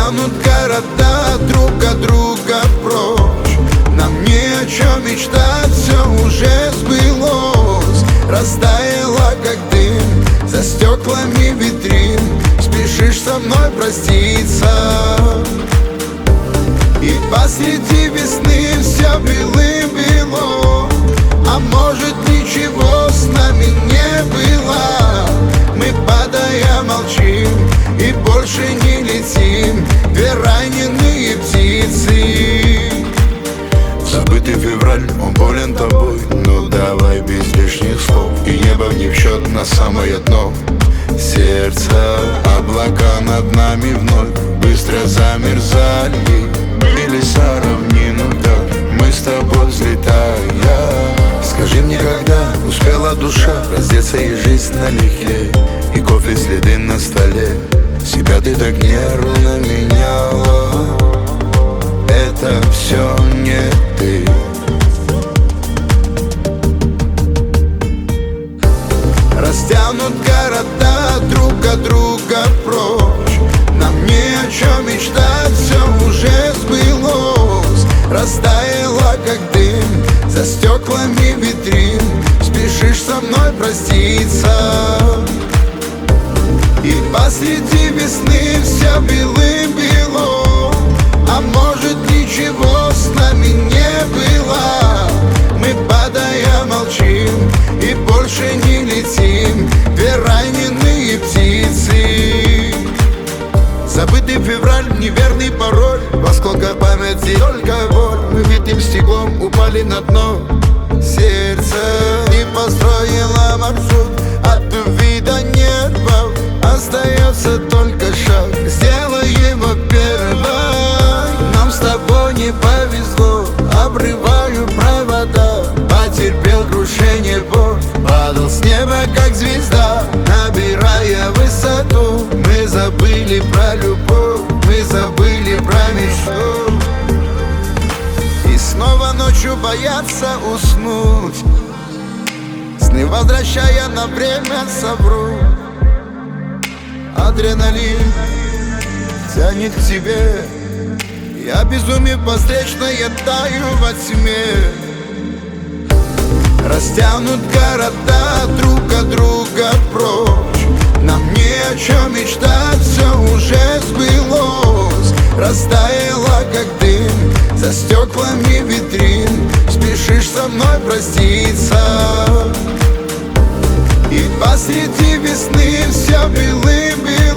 Растянут города друг от друга прочь. Нам не о чем мечтать, все уже сбылось. Растаяло, как дым, за стеклами витрин. Спешишь со мной проститься, и посреди весны все белым-бело. А может, ничего с нами не было. Мы падая молчим и больше не летим, две раненые птицы. Забытый февраль, он болен тобой. Ну давай без лишних слов, и небо не в счет на самое дно. Сердце, облака над нами вновь быстро замерзали. Бились о равнину вдаль, мы с тобой взлетая. Скажи мне, когда успела душа раздеться и жизнь налегке, и кофе следы на столе. Себя ты так нервно меняла, это все не ты. Растянут города друг от друга прочь. Нам не о чем мечтать, все уже сбылось. Растаяло, как дым, за стеклами витрин. Спешишь со мной проститься, и посреди весны все белым-бело. А может, ничего с нами не было. Мы падая молчим и больше не летим, две раненые птицы. Забытый февраль, неверный пароль, в осколках памяти только боль. Мы битым стеклом упали на дно. Сердце не построило маршрут от любви до нервов. Остается только шаг, сделай его первой. Нам с тобой не повезло, обрываю провода. Потерпел крушение боль, падал с неба как звезда. Набирая высоту, мы забыли про любовь, мы забыли про мечту. И снова ночью боятся уснуть, сны возвращая на время совру. Адреналин тянет к тебе, я безумие встречное таю во тьме. Растянут города друг от друга прочь. Нам не о чем мечтать, все уже сбылось. Растаяло, как дым, за стеклами витрин. Спешишь со мной проститься, и посреди весны все белым-белым.